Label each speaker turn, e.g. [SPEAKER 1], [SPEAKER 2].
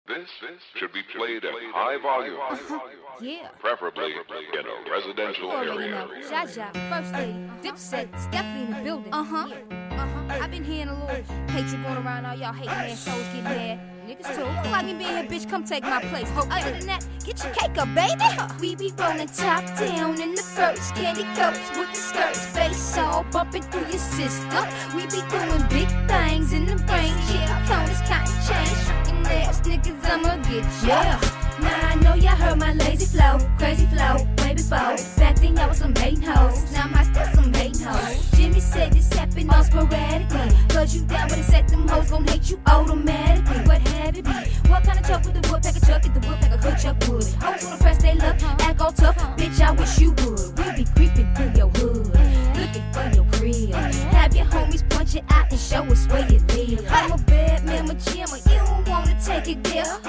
[SPEAKER 1] This should be played at high volume.
[SPEAKER 2] Yeah.
[SPEAKER 1] Preferably in a residential
[SPEAKER 2] You already
[SPEAKER 1] area.
[SPEAKER 2] know. Jaja, First Lady, Dipset, it's definitely in the building. I've been hearing a little hatred going around, all y'all hating ass hoes getting mad. Niggas too. You don't like me being here, bitch, come take my place. Other than that, get your cake up, baby. We be rolling top down in the first. Candy coats with the skirts, face all bumping through your system. We be doing big things in the rain. Yeah, counters, cotton change. Shooting ass niggas, I'ma get ya. Now I know y'all heard my lazy flow, crazy flow, way before. Back then y'all was some hating hoes, now I'm still some hating hoes. Jimmy said this happened all sporadically, cause you down with it, said them hoes gon' hate you automatically. What have it be? What kind of truck with the wood pack a truck? Get the wood pack a hood chuck wood. Hoes wanna press they luck, act all tough, bitch I wish you would. We be creeping through your hood, looking for your crib. Have your homies punch it out and show us where you live. I'm a bad man, but you don't wanna take it there.